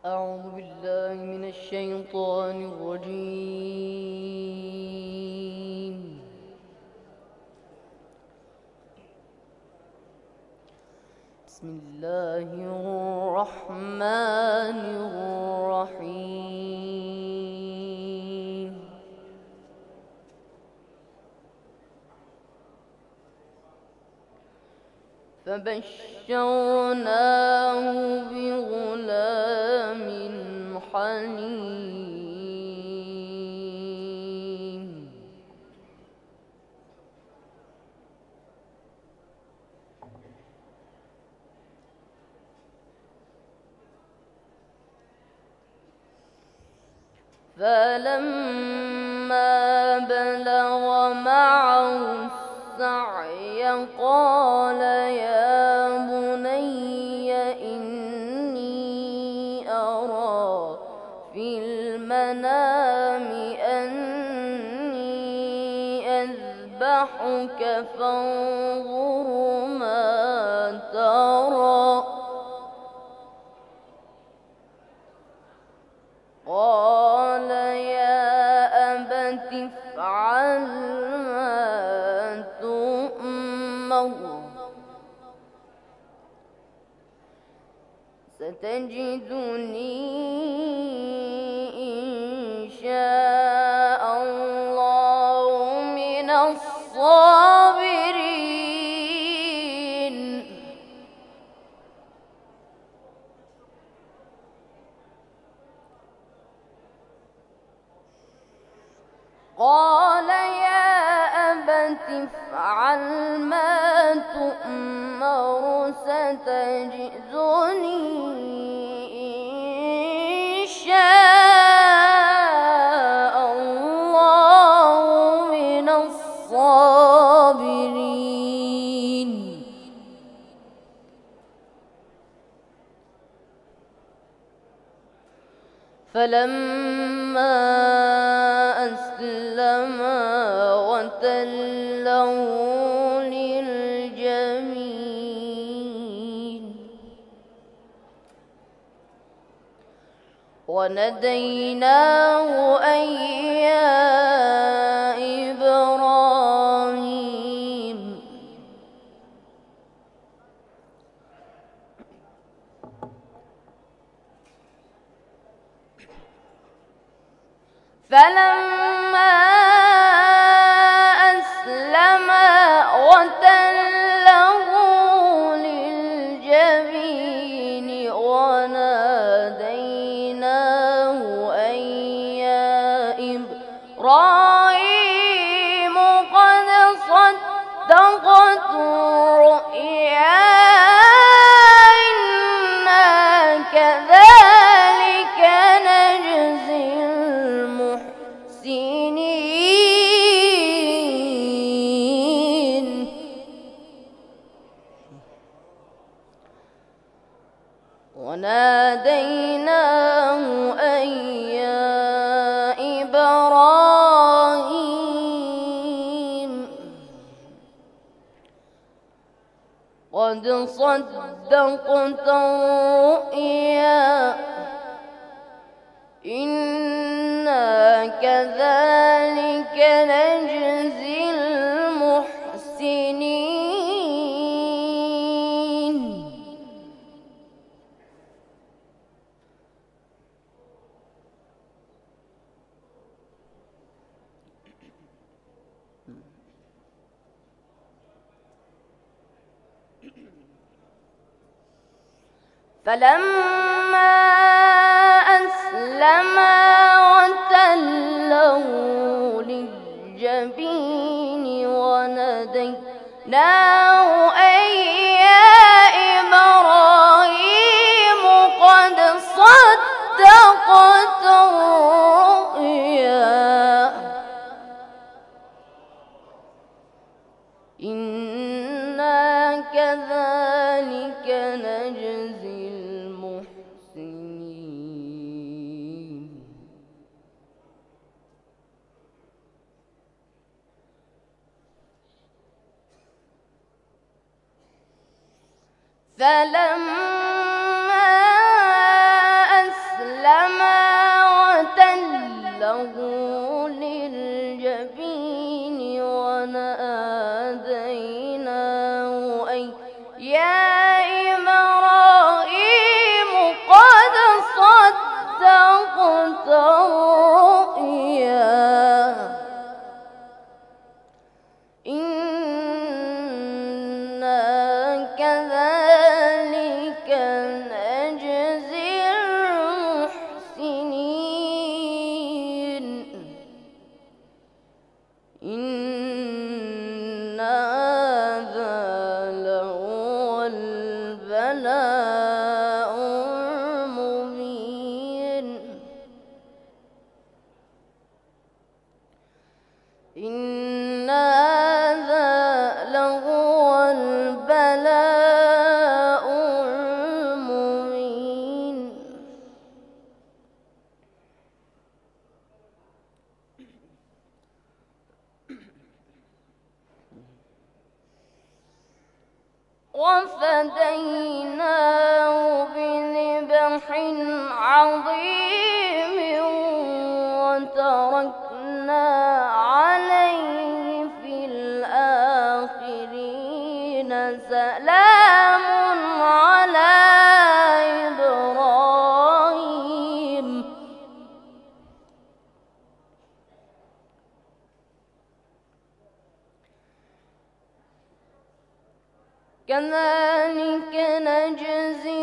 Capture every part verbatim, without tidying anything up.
أعوذ بالله من الشيطان الرجيم. بسم الله الرحمن الرحيم. فبشرناه بغلام حليم. فلما بلغ معه السعي قال يا بني إني أرى في المنام أني أذبحك فانظر ما ترى. قال يا أبت افعل ما تؤمر ستجدني إن شاء الله من الصابرين. قال يا أبت افعل ما تؤمر ستجدني إن شاء الله من الصابرين. فلما أسلما وتله للجبين وناديناه أن يا إبراهيم. فلما أسلما وتله للجبين وناديناه أن يا إبراهيم قد صدقت الرؤيا إنا كذلك نجزي المحسنين. وناديناه أن يا إبراهيم قد صدقت الرؤيا إنا كذلك نجزي المحسنين. فلما أسلما وتله للجبين وناديناه أن يا إبراهيم قد صدقت الرؤيا إنا كذلك نجزي المحسنين. فلما أسلما وفديناه بذبح عظيم وتركنا عليه في الآخرين سلام على إبراهيم كذلك نجزي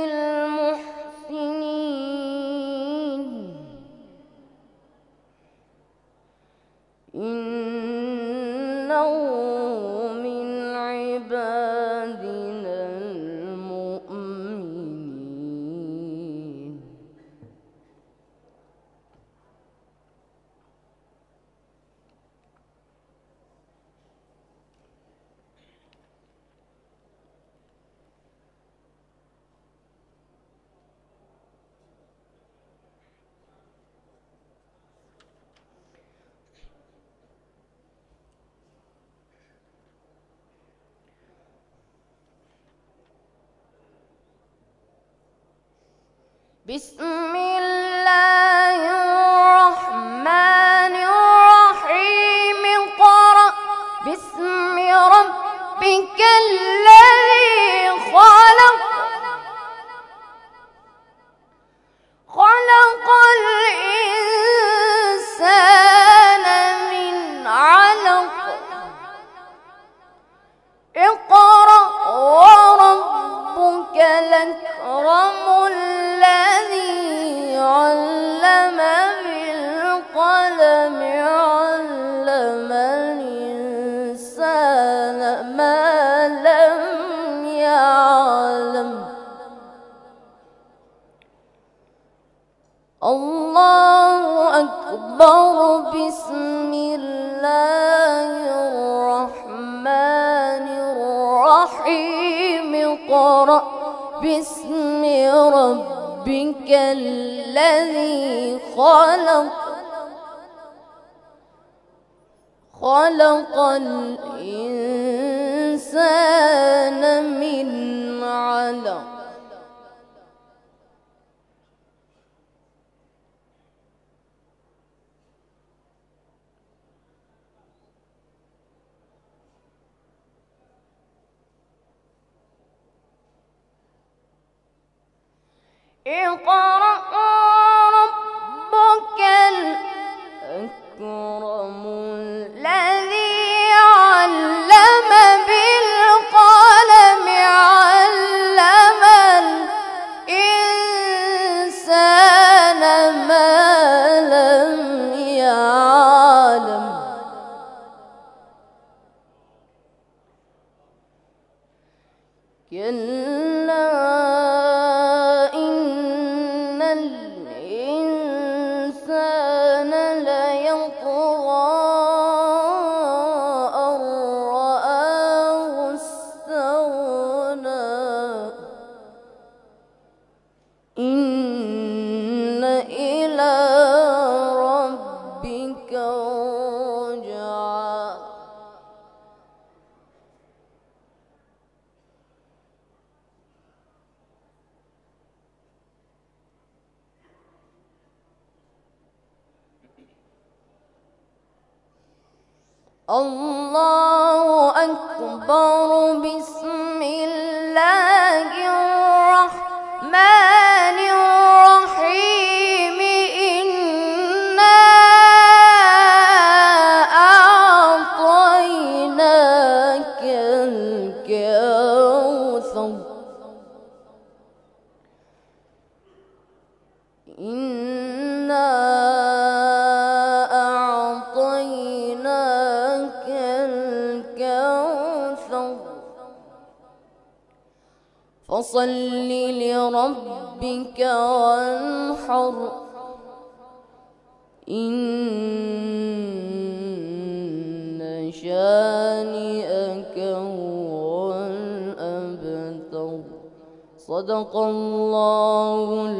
المحسنين إنه من عبادنا المؤمنين بسم الله الرحمن الرحيم اقرأ باسم ربك الذي خلق خلق الإنسان من علق اقرأ وربك الأكرم الذي علم بالقلم علم الإنسان ما لم يعلم الله أكبر بسم الله الرحمن الرحيم اقرأ باسم ربك الذي خلق خلق الإنسان من علق اقرأ ربك الأكرم الذي علم بالقلم علم الإنسان ما لم يعلم كلا الإنسان ليطغى أن رآه استغنى إن إلى ربك رجعا الله أكبر بسم الله الرحمن الرحيم إنا أعطيناك الكوثر إنا فصل لربك وانحر إن شانئك هو الأبتر صدق الله